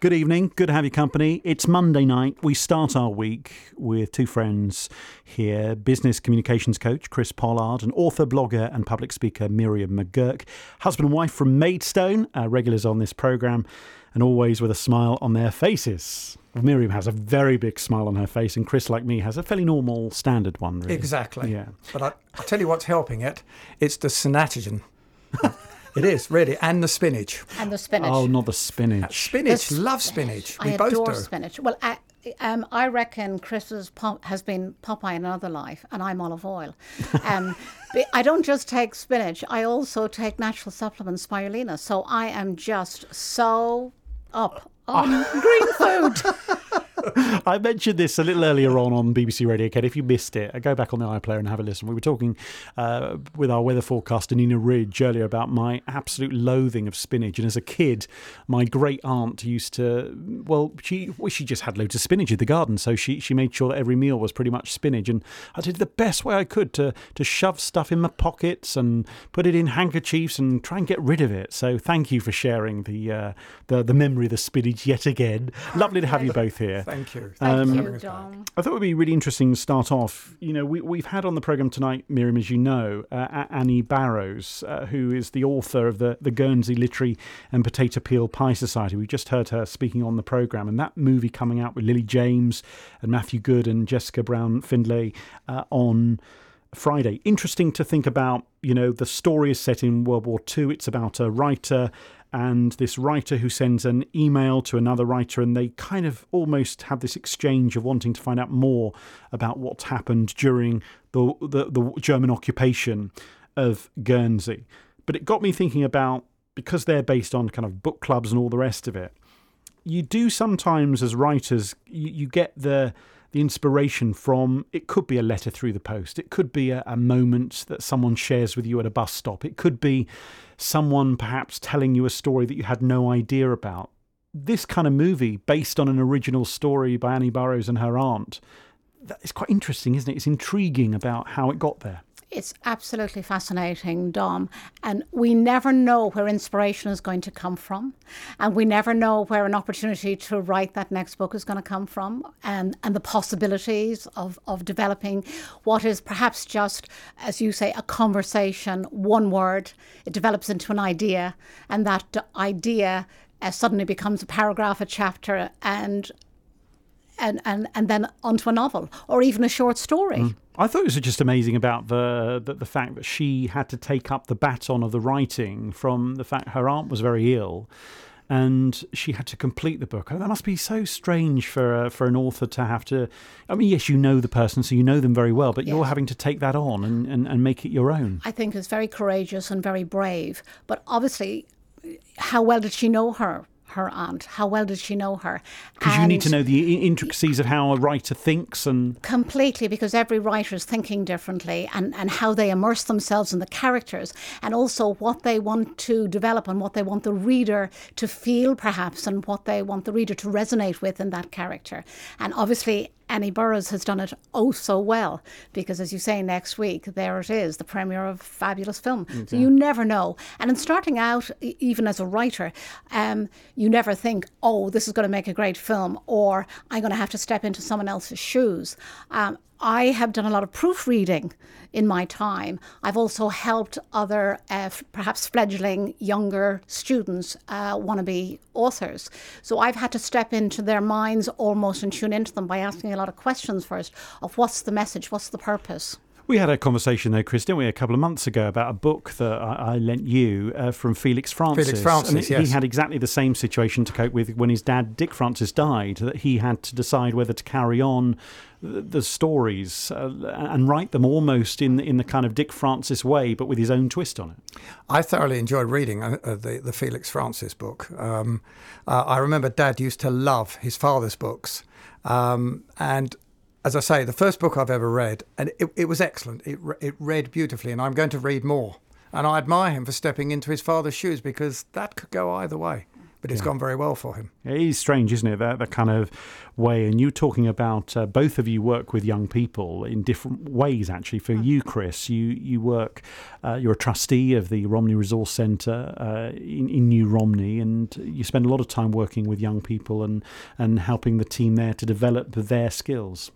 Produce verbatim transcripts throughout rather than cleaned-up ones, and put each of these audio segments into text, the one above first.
Good evening. Good to have your company. It's Monday night. We start our week with two friends here, business communications coach Chris Pollard and author, blogger and public speaker Miriam McGurk. Husband and wife from Maidstone, uh, regulars on this programme, and always with a smile on their faces. Well, Miriam has a very big smile on her face, and Chris, like me, has a fairly normal, standard one, really. Exactly. Yeah. But I, I'll tell you what's helping it. It's the synatogen. It is, really, and the spinach. And the spinach. Oh, not the spinach. Spinach, The love spinach. spinach. We I both adore do. spinach. Well, I, um, I reckon Chris is pop, has been Popeye in another life, and I'm olive oil. Um, but I don't just take spinach. I also take natural supplements, spirulina. So I am just so up on green food. I mentioned this a little earlier on on B B C Radio Kent. If you missed it, go back on the iPlayer and have a listen. We were talking uh, with our weather forecaster, Nina Ridge, earlier about my absolute loathing of spinach. And as a kid, my great aunt used to, well, she well, she just had loads of spinach in the garden. So she, she made sure that every meal was pretty much spinach. And I did the best way I could to, to shove stuff in my pockets and put it in handkerchiefs and try and get rid of it. So thank you for sharing the, uh, the, the memory of the spinach yet again. Lovely to have you both here. Thank you. Thank Um, you, Dom. I thought it would be really interesting to start off. You know, we, we've had on the programme tonight, Miriam, as you know, uh, Annie Barrows, uh, who is the author of the, the Guernsey Literary and Potato Peel Pie Society. We just heard her speaking on the programme, and that movie coming out with Lily James and Matthew Good and Jessica Brown-Findlay uh, on Friday. Interesting to think about, you know, the story is set in World War Two. It's about a writer and this writer who sends an email to another writer, and they kind of almost have this exchange of wanting to find out more about what happened during the, the, the German occupation of Guernsey. But it got me thinking about, because they're based on kind of book clubs and all the rest of it, you do sometimes as writers, you, you get the the inspiration from, it could be a letter through the post. It could be a, a moment that someone shares with you at a bus stop. It could be someone perhaps telling you a story that you had no idea about. This kind of movie, based on an original story by Annie Barrows and her aunt, that is quite interesting, isn't it? It's intriguing about how it got there. It's absolutely fascinating, Dom. And we never know where inspiration is going to come from. And we never know where an opportunity to write that next book is going to come from. And, and the possibilities of, of developing what is perhaps just, as you say, a conversation, one word. It develops into an idea. And that idea uh, suddenly becomes a paragraph, a chapter, and And, and, and then onto a novel or even a short story. Mm. I thought it was just amazing about the, the the fact that she had to take up the baton of the writing from the fact her aunt was very ill, and she had to complete the book. Oh, that must be so strange for uh, for an author to have to. I mean, yes, you know the person, so you know them very well, but yes, you're having to take that on and, and, and make it your own. I think it's very courageous and very brave. But obviously, how well did she know her? her aunt? How well did she know her? Because you need to know the intricacies of how a writer thinks. And completely, because every writer is thinking differently, and, and how they immerse themselves in the characters, and also what they want to develop and what they want the reader to feel perhaps, and what they want the reader to resonate with in that character. And obviously Annie Barrows has done it oh so well, because as you say, next week, there it is, the premiere of a fabulous film. Okay. So you never know. And in starting out, even as a writer, um, you never think, oh, this is going to make a great film, or I'm going to have to step into someone else's shoes. Um, I have done a lot of proofreading in my time. I've also helped other, uh, f- perhaps fledgling younger students, uh, wannabe authors. So I've had to step into their minds almost and tune into them by asking a lot of questions first of what's the message, what's the purpose. We had a conversation though, Chris, didn't we, a couple of months ago about a book that I, I lent you uh, from Felix Francis. Felix Francis, and yes. He had exactly the same situation to cope with when his dad, Dick Francis, died, that he had to decide whether to carry on the, the stories uh, and write them almost in, in the kind of Dick Francis way, but with his own twist on it. I thoroughly enjoyed reading uh, the, the Felix Francis book. Um, uh, I remember Dad used to love his father's books. Um, and As I say, the first book I've ever read, and it, it was excellent. It it read beautifully, and I'm going to read more. And I admire him for stepping into his father's shoes, because that could go either way. but it's yeah. gone very well for him. It is strange, isn't it? That, that kind of way. And you're talking about uh, both of you work with young people in different ways, actually. For you, Chris, you, you work, uh, you're a trustee of the Romney Resource Centre uh, in, in New Romney, and you spend a lot of time working with young people and, and helping the team there to develop their skills.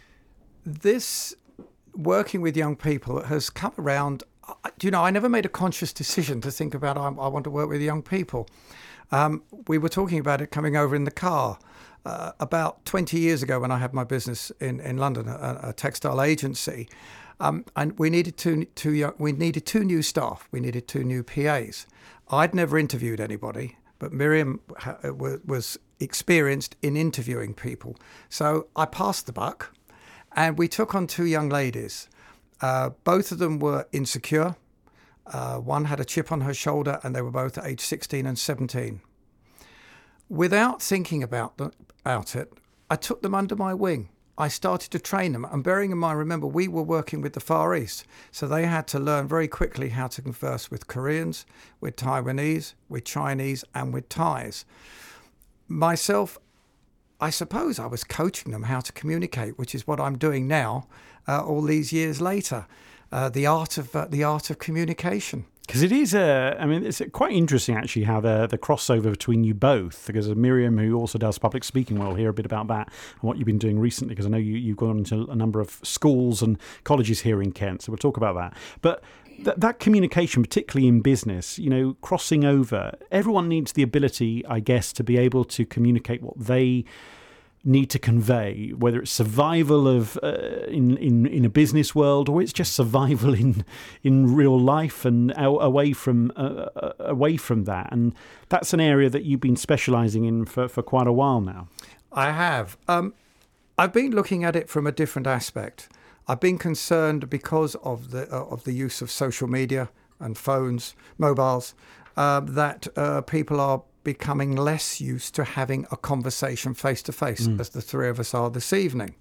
This working with young people has come around. Do you know, I never made a conscious decision to think about, I, I want to work with young people. Um, we were talking about it coming over in the car uh, about twenty years ago when I had my business in, in London, a, a textile agency. Um, and we needed two, two young, we needed two new staff. We needed two new P As. I'd never interviewed anybody, but Miriam ha- was experienced in interviewing people. So I passed the buck, and we took on two young ladies. Uh, both of them were insecure. Uh, one had a chip on her shoulder, and they were both at age sixteen and seventeen. Without thinking about, the, about it, I took them under my wing. I started to train them. And bearing in mind, remember, we were working with the Far East, so they had to learn very quickly how to converse with Koreans, with Taiwanese, with Chinese, and with Thais. Myself, I suppose I was coaching them how to communicate, which is what I'm doing now, uh, all these years later. Uh, the art of uh, the art of communication. Because it is, uh, I mean, it's quite interesting actually how the the crossover between you both. Because Miriam, who also does public speaking, we'll hear a bit about that and what you've been doing recently. Because I know you you've gone into a number of schools and colleges here in Kent, so we'll talk about that. But That, that communication, particularly in business, you know, crossing over, everyone needs the ability, I guess, to be able to communicate what they need to convey, whether it's survival of uh, in, in in a business world or it's just survival in in real life and away from uh, away from that. And that's an area that you've been specialising in for, for quite a while now. I have. Um, I've been looking at it from a different aspect. I've been concerned because of the uh, of the use of social media and phones, mobiles, uh, that uh, people are becoming less used to having a conversation face to face, as the three of us are this evening.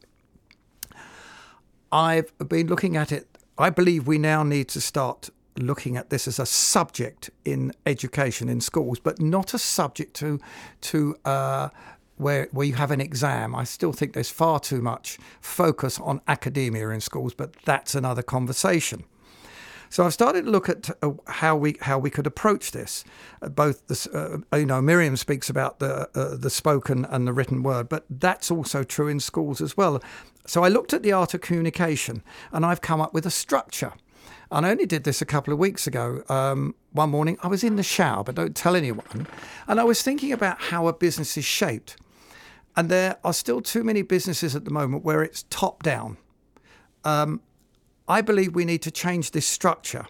I've been looking at it. I believe we now need to start looking at this as a subject in education in schools, but not a subject to to uh, where where you have an exam. I still think there's far too much focus on academia in schools, but that's another conversation. So I've started to look at uh, how we how we could approach this. Uh, both, the, uh, you know, Miriam speaks about the uh, the spoken and the written word, but that's also true in schools as well. So I looked at the art of communication, and I've come up with a structure. And I only did this a couple of weeks ago. Um, one morning, I was in the shower, but don't tell anyone. And I was thinking about how a business is shaped. And there are still too many businesses at the moment where it's top down. Um, I believe we need to change this structure.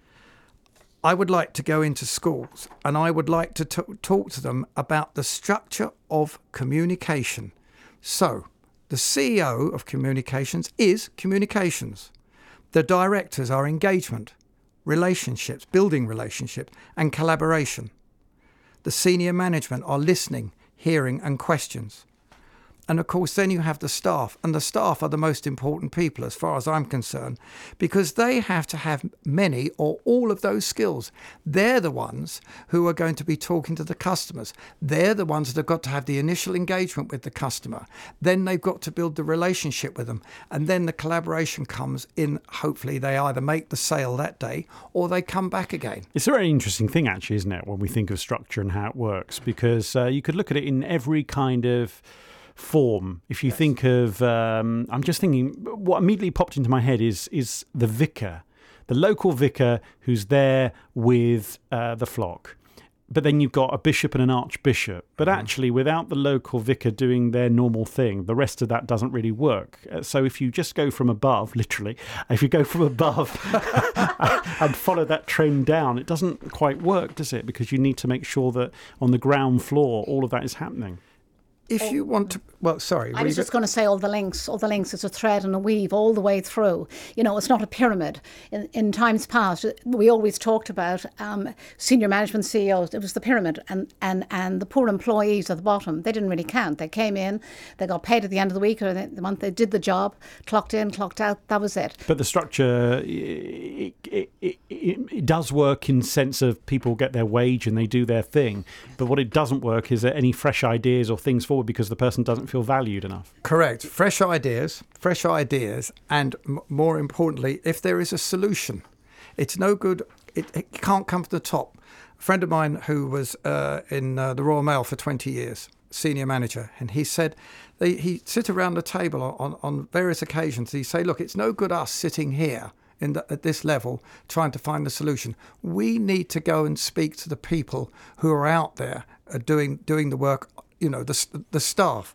I would like to go into schools and I would like to t- talk to them about the structure of communication. So, the C E O of communications is communications. The directors are engagement, relationships, building relationships, and collaboration. The senior management are listening, hearing, and questions. And of course, then you have the staff, and the staff are the most important people as far as I'm concerned, because they have to have many or all of those skills. They're the ones who are going to be talking to the customers. They're the ones that have got to have the initial engagement with the customer. Then they've got to build the relationship with them. And then the collaboration comes in. Hopefully they either make the sale that day or they come back again. It's a very interesting thing, actually, isn't it, when we think of structure and how it works, because uh, you could look at it in every kind of form. If you yes. think of, um, I'm just thinking, what immediately popped into my head is is the vicar, the local vicar who's there with uh, the flock. But then you've got a bishop and an archbishop. But mm-hmm. actually, without the local vicar doing their normal thing, the rest of that doesn't really work. So if you just go from above, literally, if you go from above and follow that trend down, it doesn't quite work, does it? Because you need to make sure that on the ground floor, all of that is happening. if oh, you want to, well, sorry. I was just going to say all the links, all the links. It's a thread and a weave all the way through. You know, it's not a pyramid. In, in times past, we always talked about um, senior management C E Os. It was the pyramid, and, and, and the poor employees at the bottom. They didn't really count. They came in, they got paid at the end of the week or the month. They did the job, clocked in, clocked out. That was it. But the structure, it, it, it, it does work in sense of people get their wage and they do their thing. But what it doesn't work is that any fresh ideas or things forward because the person doesn't feel valued enough. Correct. Fresh ideas, fresh ideas, and m- more importantly, if there is a solution, it's no good. It, it can't come from the top. A friend of mine who was uh, in uh, the Royal Mail for twenty years, senior manager, and he said they, he'd sit around the table on, on various occasions. He'd say, look, it's no good us sitting here in the, at this level trying to find the solution. We need to go and speak to the people who are out there uh, doing doing the work. You know, the the staff.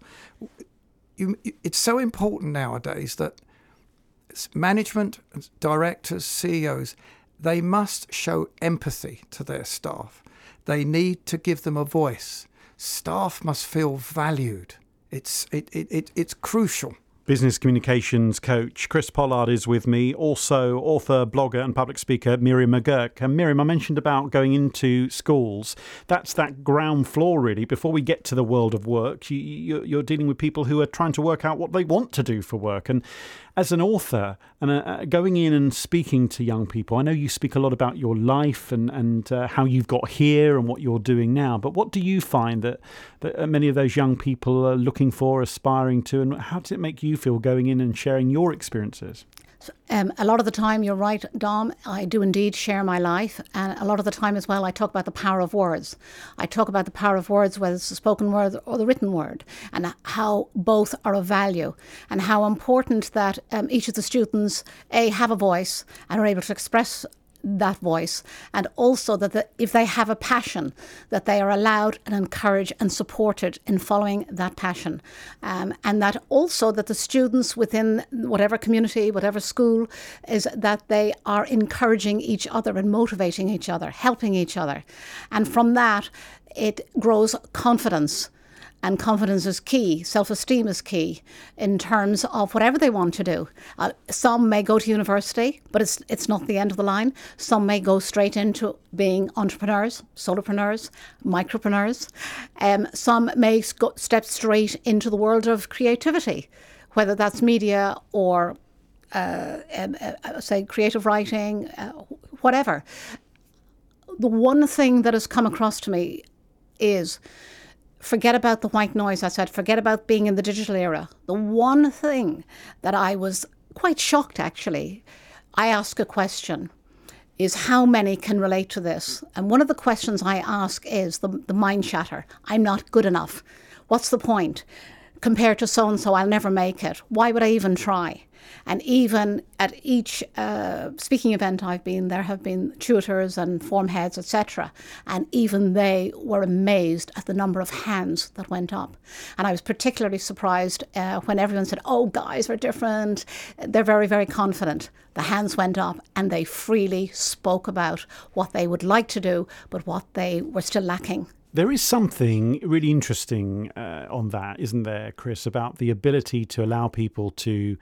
You, it's so important nowadays that management, directors, C E Os, they must show empathy to their staff. They need to give them a voice. Staff must feel valued. It's it, it, it it's crucial. Business communications coach Chris Pollard is with me, also author, blogger and public speaker Miriam McGurk. And Miriam, I mentioned about going into schools. That's that ground floor, really. Before we get to the world of work, you, you're dealing with people who are trying to work out what they want to do for work. And as an author, and uh, going in and speaking to young people, I know you speak a lot about your life and, and uh, how you've got here and what you're doing now. But what do you find that, that many of those young people are looking for, aspiring to, and how does it make you feel going in and sharing your experiences? Um, a lot of the time, you're right, Dom, I do indeed share my life. And a lot of the time as well, I talk about the power of words. I talk about the power of words, whether it's the spoken word or the written word, and how both are of value, and how important that um, each of the students, A, have a voice and are able to express that voice, and also that the, if they have a passion, that they are allowed and encouraged and supported in following that passion, um, and that also that the students within whatever community, whatever school, is that they are encouraging each other and motivating each other, helping each other, and from that it grows confidence. And confidence is key. Self-esteem is key in terms of whatever they want to do. Uh, some may go to university, but it's it's not the end of the line. Some may go straight into being entrepreneurs, solopreneurs, micropreneurs. Um, some may go, step straight into the world of creativity, whether that's media or, uh, um, uh, say, creative writing, uh, whatever. The one thing that has come across to me is, forget about the white noise. I said, forget about being in the digital era. The one thing that I was quite shocked, actually, I ask a question, is how many can relate to this? And one of the questions I ask is the, the mind chatter. I'm not good enough. What's the point? Compared to so-and-so, I'll never make it. Why would I even try? And even at each uh, speaking event I've been, there have been tutors and form heads, et cetera. And even they were amazed at the number of hands that went up. And I was particularly surprised uh, when everyone said, oh, guys are different. They're very, very confident. The hands went up and they freely spoke about what they would like to do, but what they were still lacking. There is something really interesting uh, on that, isn't there, Chris, about the ability to allow people to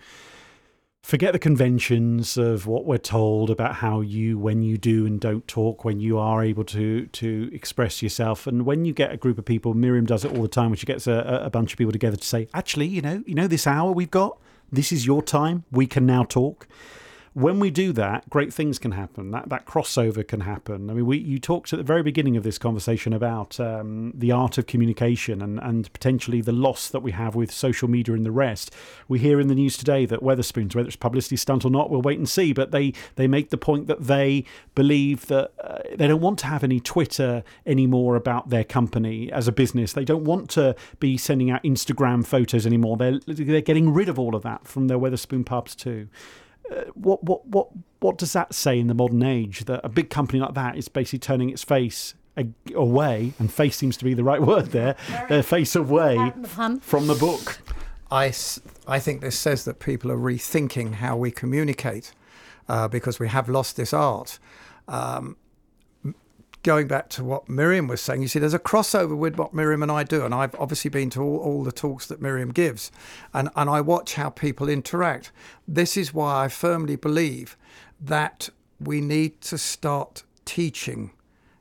forget the conventions of what we're told about how you, when you do and don't talk, when you are able to to express yourself. And when you get a group of people, Miriam does it all the time, when she gets a, a bunch of people together to say, actually, you know, you know, this hour we've got, this is your time, we can now talk. When we do that, great things can happen. That that crossover can happen. I mean, we you talked at the very beginning of this conversation about um, the art of communication and, and potentially the loss that we have with social media and the rest. We hear in the news today that Wetherspoons, whether it's a publicity stunt or not, we'll wait and see. But they, they make the point that they believe that uh, they don't want to have any Twitter anymore about their company as a business. They don't want to be sending out Instagram photos anymore. They're they're getting rid of all of that from their Wetherspoon pubs too. Uh, what what what what does that say in the modern age, that a big company like that is basically turning its face a- away, and face seems to be the right word there, their face away from the book? I, I think this says that people are rethinking how we communicate uh, because we have lost this art. Um, going back to what Miriam was saying, you see, there's a crossover with what Miriam and I do. And I've obviously been to all, all the talks that Miriam gives, and, and I watch how people interact. This is why I firmly believe that we need to start teaching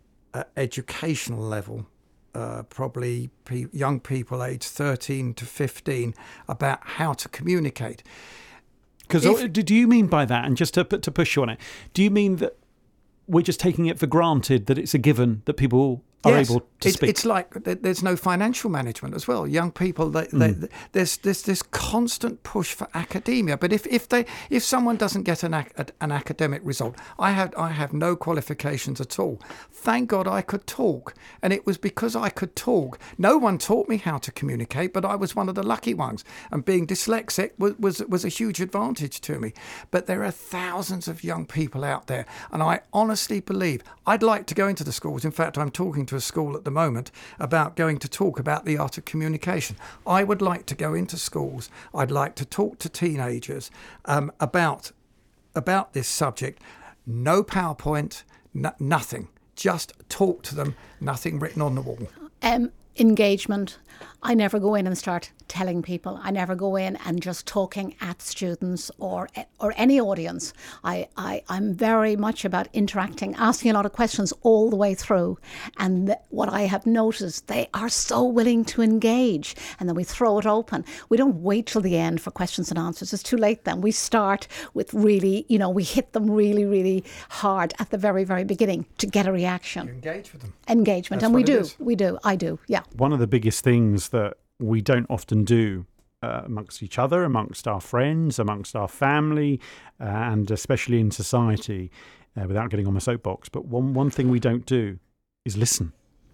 at educational level, uh, probably pe- young people aged thirteen to fifteen, about how to communicate. Because do you mean by that, and just to, to push you on it, do you mean that we're just taking it for granted that it's a given that people are yes, able to it, speak? It's like there's no financial management as well. Young people, they, mm. they, there's, there's this constant push for academia. But if, if they if someone doesn't get an an academic result, I have I have no qualifications at all. Thank God I could talk, and it was because I could talk. No one taught me how to communicate, but I was one of the lucky ones. And being dyslexic was was, was a huge advantage to me. But there are thousands of young people out there, and I honestly believe I'd like to go into the schools. In fact, I'm talking to a school at the moment about going to talk about the art of communication. I would like to go into schools. I'd like to talk to teenagers um, about about this subject. No PowerPoint, n- nothing. Just talk to them. Nothing written on the wall. Um, engagement. I never go in and start telling people. I never go in and just talking at students or or any audience. I, I, I'm very much about interacting, asking a lot of questions all the way through. And th- what I have noticed, they are so willing to engage. And then we throw it open. We don't wait till the end for questions and answers. It's too late then. We start with really, you know, we hit them really, really hard at the very, very beginning to get a reaction. You engage with them. Engagement. That's and we do. is. We do. I do. Yeah. One of the biggest things that we don't often do uh, amongst each other, amongst our friends, amongst our family, uh, and especially in society, uh, without getting on my soapbox, but one, one thing we don't do is listen.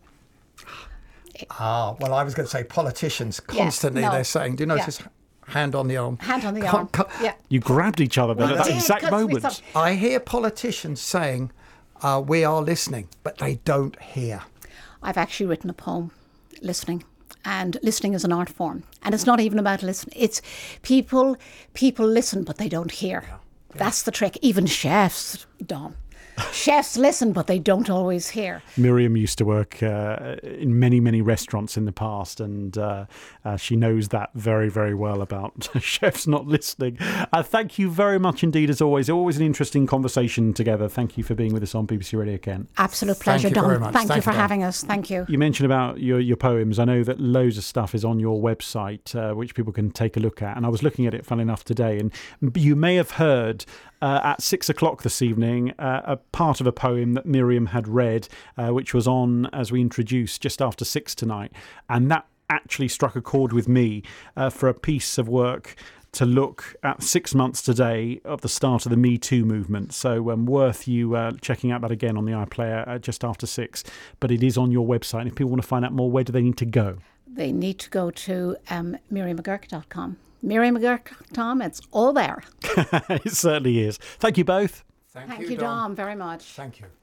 Ah, well, I was going to say politicians constantly, yeah, no. they're saying, do you notice Yeah. hand on the arm? Hand on the Con- arm. con- Yeah. You grabbed each other then We at that did, exact 'cause we moment. thought- I hear politicians saying, uh, we are listening, but they don't hear. I've actually written a poem, Listening. And listening is an art form. And it's not even about listening. It's people people listen, but they don't hear. Yeah. Yeah. That's the trick. Even chefs, Dom. Chefs listen, but they don't always hear. Miriam used to work uh, in many, many restaurants in the past, and uh, uh, she knows that very, very well about chefs not listening. Uh, thank you very much indeed, as always. Always an interesting conversation together. Thank you for being with us on B B C Radio Kent. Absolute pleasure, Thank you Dom. very much. Thank, Thank you for you, Dom. having us. Thank you. You mentioned about your, your poems. I know that loads of stuff is on your website, uh, which people can take a look at. And I was looking at it, fun enough, today. And you may have heard uh, at six o'clock this evening uh, a part of a poem that Miriam had read, uh, which was on, as we introduced, just after six tonight. And that actually struck a chord with me uh, for a piece of work to look at six months today of the start of the Me Too movement. So um, worth you uh, checking out that again on the iPlayer uh, just after six. But it is on your website. And if people want to find out more, where do they need to go? They need to go to um, miriam mcgurk dot com. miriam mcgurk dot com, it's all there. It certainly is. Thank you both. Thank, Thank you, you, Dom. Dom, very much. Thank you.